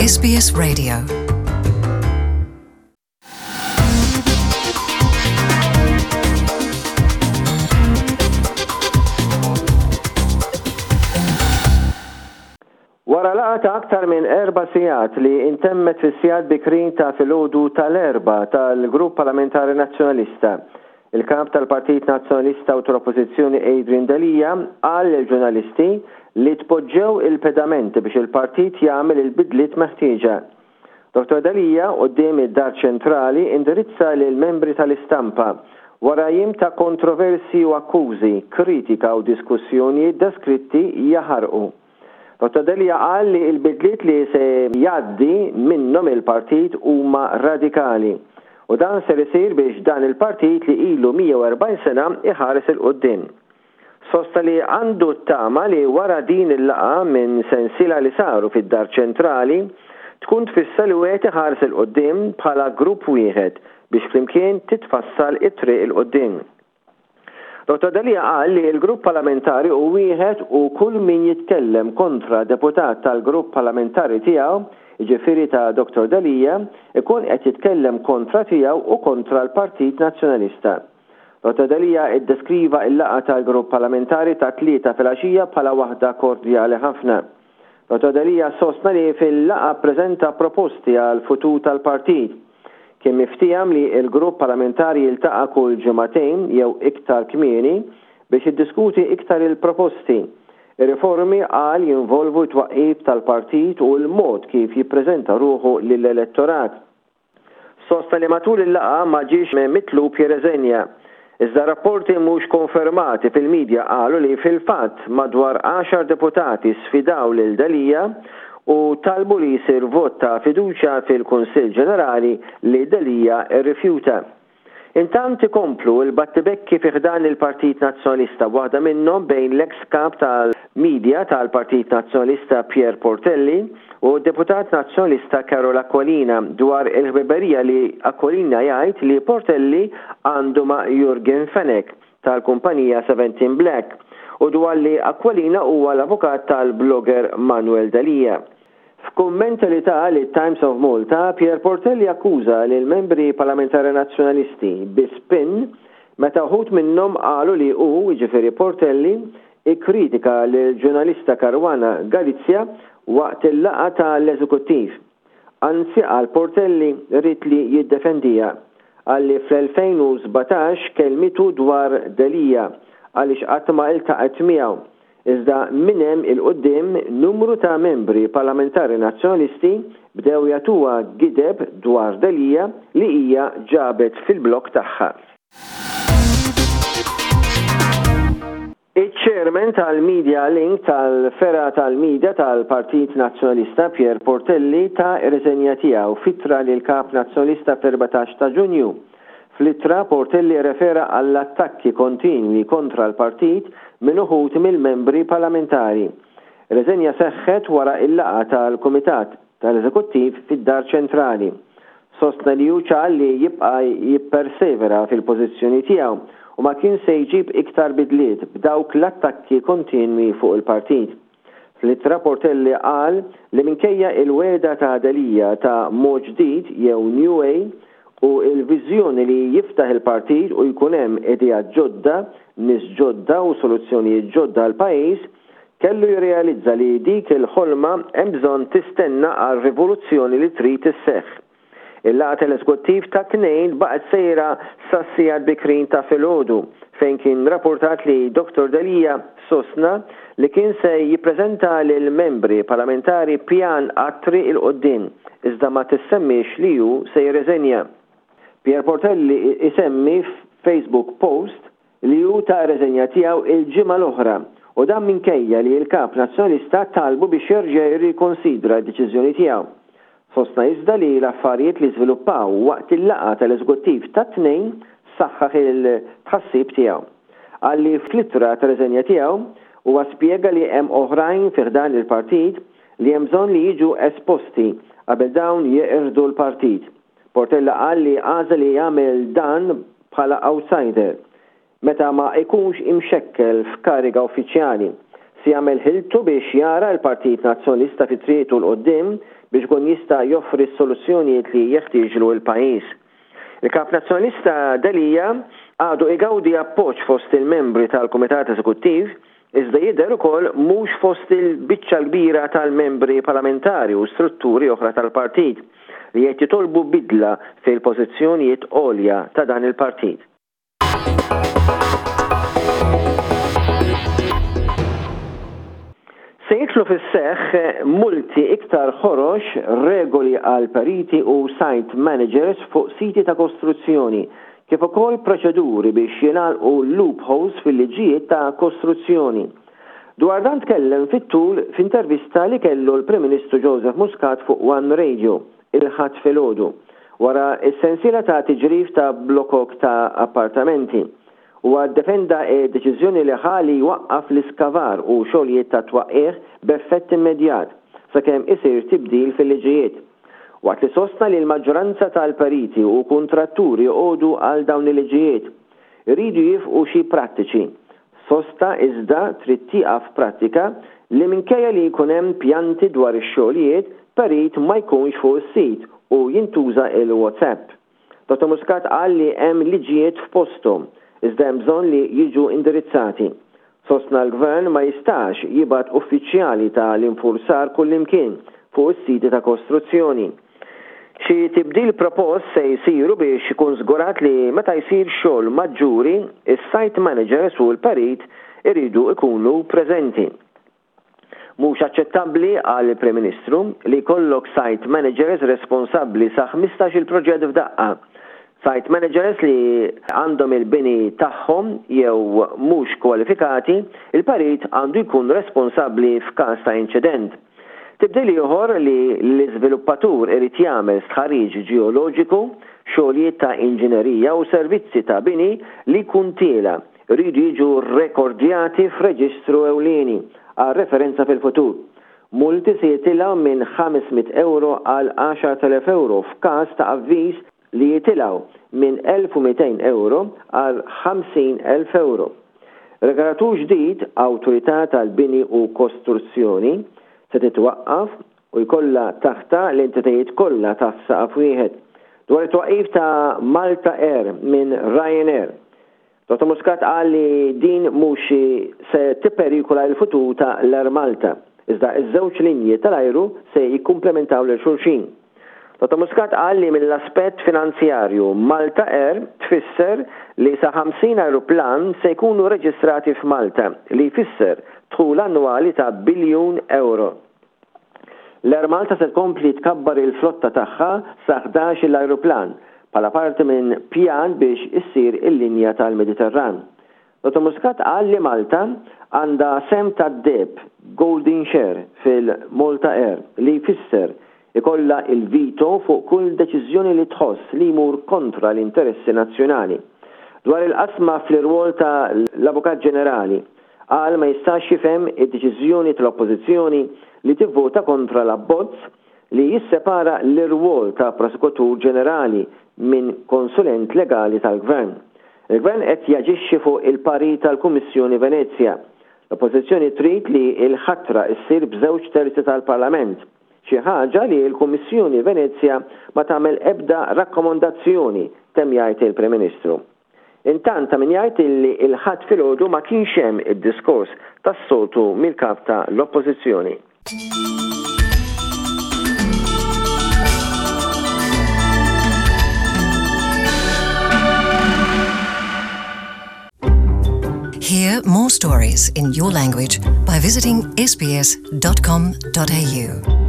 SBS Radio. Wara laqgħa ta' aktar minn 4 sigħat li intemmet fis-sigħat bikrin ta' filgħodu tal-erba' tal-Grupp Parlamentari Nazzjonalista, il-kap tal-Partit Nazzjonalista u tal-Oppożizzjoni Adrian Dalija qal lill-ġurnalisti li tpoġġew il-pedamenti biex il-partit jagħmel il-bidliet meħtieġa. Dr. Dalija quddiem id-Dar Ċentrali indirizza lil membri tal-istampa wara jiem ta' kontroversi u akkużi, kritika u diskussjonijiet deskritti jaħarqu. Dr. Dalija qal li l-bidliet li se jgħaddi minnhom il-partit huma radikali u dan se isir biex dan il-partit li ilu 140 sena iħares il-qudiem. Sosta li għandu t-tama li wara din il-laqa minn sensiela li saru fid-Dar Ċentrali tkun tfissa li wieħed iħares il-qudiem bħala grupp wieħed biex flimkien titfassal it-triq il-qudiem. Dr. Dalija qal li l-grupp parlamentari u wieħed u kull min jitkellem kontra deputat tal-grupp parlamentari tiegħu, ġifieri ta' Dr. Dalija, ikun qed jitkellem kontra tiegħu u kontra l-Partit Nazzjonalista. Dr. Dalija iddeskriva l-laqgħa tal-grupp parlamentari ta' 3 filgħaxija bħala waħda kordjali ħafna. Dr. Dalija sostna li fil-laqgħa ppreżenta proposti għal futur tal-partit. Kien miftiem li l-grupp parlamentari jiltaqa' kull ġimagħtejn jew iktar kmieni biex jiddiskuti iktar il-proposti. Ir-riformi qal jinvolvu t-twaqqif tal-partit u l-mod kif jippreżenta ruħu lill-elettorat. Sosta li matul il-laqgħa ma ġiex mitlub jirreżenja. Iżda rapporti mhux konfermati fil-medja qalu li fil-fatt madwar 10 deputati sfidaw lil Dalija u talbu li jsir vot ta' fiduċja fil-Kunsill Ġenerali li Dalija rrifjuta. Intant ikomplu l-battibekki fih dan il-Partit Nazzjonalista, waħda minnhom bejn l-ex kap tal-Media tal-Partit Nazzjonalista Pier Portelli u d-Deputat Nazzjonalista Carola Acqualina dwar il-ħbiberija li Acqualina jgħid li Portelli għandu ma' Jürgen Fenech tal-kumpanija 17 Black u dwar li Acqualina huwa l-avukat tal-blogger Manuel Dalija. F'kumment li ta' li Times of Malta, Pier Portelli akkuża li l-membri parlamentari nazzjonalisti bispin meta wħud minnhom qalu li hu, ġifieri Portelli, ikkritika lill-ġurnalista Caruana Galizja waqt il-laqgħa tal-Eżekuttiv. Anzi qal Portelli rrid li jiddefendija għalli fl-2017 kelmitu dwar Dalija għaliex qatt ma iltaqet miegħu. Iżda minn hemm il-qudiem numru ta' membri parlamentari nazzjonalisti bdew jagħtuha gideb dwar Dalija li hija ġabet fil-blok tagħha. Iċ-Chairman tal-Media Link tal-Fera tal-Media tal-Partit Nazzjonalista Pier Portelli ta' ir-riżenja tiegħu fittra lil kap Nazzjonalista fl-14 ta' Ġunju. Fl-ittra Portelli refera għall-attakki kontinwi kontra l-partit minn uħud mill-membri parlamentari. Reżenja seħħet wara il-laqgħa tal-Kumitat tal-Eżekuttiv fid-Dar Ċentrali. Sostna li hu ċal li jibqa' jippersevera fil-pożizzjoni tiegħu u ma kien se jġib iktar bidliet b'dawk l-attakki kontinwi fuq il-partit. Fl-ittra Portelli qal li minkejja il-weda ta' Dalija ta' mod ġdid jew New Way u il-viżjoni li jiftaħ il-partit u jkun hemm idea ġodda, nies ġodda u soluzzjonijiet ġodda għal pajjiż, kellu jirrealizza li dik il-ħolma hemm bżonn tistenna għal rivoluzzjoni li trid isseħħ. Il-laqgħa tal-Eżekuttiv ta' tnejn baqgħet sejra sassijat bikrin ta' filgħodu fejn kien rapportat li Dr. Dalija sostna li kien se jippreżenta lil membri parlamentari pjan għat-triq il-qudiem iżda ma tissemmix li hu se jirreżenja. Pier Portelli isemmi f'Facebook post li hu ta' reżenja tiegħu il-ġimgħa l-oħra u dan minkejja li l-kap Nazzjonalista talbu biex jerġa' jirrikonsidra d-deċiżjoni tiegħu. Sostna iżda li l-affarijiet li żviluppaw waqt il-laqgħa tal-Eżekuttiv ta' tnejn saħħaħ il-tħassib tiegħu. Għalli fl-ittra ta' reżenja tiegħu huwa spjega li hemm oħrajn fih dan il-partit li hemm bżonn li jiġu esposti qabel dawn jeqirdu l-partit. Portella qal li għażel li jagħmel dan bħala outsider meta ma jkunx imxekkel f'kariga uffiċjali. si jagħmel ħiltu biex jara l-Partit Nazzjonalista fi triqtu l-qoddim biex kun jista' joffri s-soluzzjonijiet li jeħtieġlu l-pajjiż. Il-Kap Nazzjonalista D'Elia għadu igawdi appoġġ fost il-membri tal-Kumitat Eżekuttiv, iżda jidher ukoll mhux fost il-biċċa kbira tal-membri parlamentari u strutturi oħra tal-partit li qed jitolbu bidla fil-pożizzjonijiet għolja ta' dan il-partit. Se jitlu fis-seħħ multi iktar ħorox regoli għal periti u site managers fuq siti ta' kostruzzjoni, kif ukoll proċeduri biex jingħalqu loopholes fil-liġijiet ta' kostruzzjoni. Dwar dan tkellem fit-tul f'intervista li kellu l-Prim Ministru Joseph Muscat fuq One Radio il-ħadd filgħodu wara s-sensiela ta' tiġrif ta' blokok ta' appartamenti. U għaddefenda deċiżjoni li ħali waqqaf l-iskavar u xogħlijiet ta' twaqqih b'effett immedjat sakemm isir tibdil fil-liġijiet. Waqt li sostna li l-maġġoranza tal-periti u kuntratturi għodu għal dawn il-liġijiet iridu jifqu xi prattiċi. Sosta iżda trid tieqaf prattika li minkejja li jkun hemm pjanti dwar ix-xogħlijiet perit ma jkunx fuq is-sit u jintuża il-WhatsApp. Dr. Muscat qal li hemm liġijiet f'posthom iżda hemm bżonn li jiġu indirizzati. Sostna l-Gvern ma jistax jibgħat uffiċjali tal-infurzar kullimkien fuq is-siti ta' kostruzzjoni. Xi tibdil propost se jsiru biex ikun żgurat li meta jsir xogħol maġġuri, is-site managers u l-perit iridu jkunu preżenti. Mhux aċċettabbli għal Prim Ministru li jkollok site managers responsabbli sa' 15 il-proġett f'daqqa. Site managers li għandhom il-bini tagħhom jew mhux kwalifikati, il-parit għandu jkun responsabbli f'każ ta' inċident. Tibdil ieħor li l-iżviluppatur irid jagħmel stħarriġ ġeoloġiku, xogħlijiet ta' inġinerija u servizzi ta' bini li jkun tiela rridu jiġu rekordjati f'reġistru ewlieni għal referenza fil-futur. Multi se jitilgħu minn 500 euro għal 10,000 euro f'każ ta' avviż li jitilgħu minn 1,200 euro għal 50,000 euro. Regolatur ġdid, Awtorità tal-Bini u Kostruzzjoni, se titwaqqaf u jkollha taħta l-entitajiet kollha taħt saqaf wieħed. Dwar it-twaqqif ta' Malta Air minn Ryanair. Dr. Muscat qal li din mhux se tipperikola l-futur ta' l-Air Malta, iżda iż-żewġ linji tal-ajru se jikkumplementaw lil xulxin. Dr. Muscat qal li mill-aspett finanzjarju Malta Air tfisser li sa 50 aeroplan se jkunu reġistrati f'Malta li jfisser dħul annwali ta' biljun euro. L-Air Malta se tkompli tkabbar il-flotta tagħha sa 11 l-aeroplan bħala parti minn pjan biex issir il-linja tal-Mediterran. Dr. Muscat qal li Malta għandha sem tad-deb Golden Share fil-Malta Air li jfisser ikolla il-vito fuq kull deċiżjoni li tħoss li jmur kontra l-interessi nazzjonali. Dwar il-qasma fl-irwol ta' l-Avukat Ġenerali, qal ma jistax jifhem id-deċiżjoni tal-Oppożizzjoni li tivvota kontra l-abbozz li jissepara l-irwol ta' Prosekutur Ġenerali minn konsulent legali tal-Gvern. Il-Gvern qed jaġixxi fuq il-pari tal-Kummissjoni Venezia. L-Oppożizzjoni trid li l-ħatra ssir b'żewġ terzi tal-Parlament. Xi ħaġa li l-Kummissjoni Venezia ma tagħmel ebda rakkomandazzjoni temm jgħid il-Prim Ministru. Intant ta' min jgħid li l-ħadd filgħodu ma kienx hemm id-diskors tas-soltu mill-kap ta' l-Oppożizzjoni. Hear more stories in your language by visiting sbs.com.au.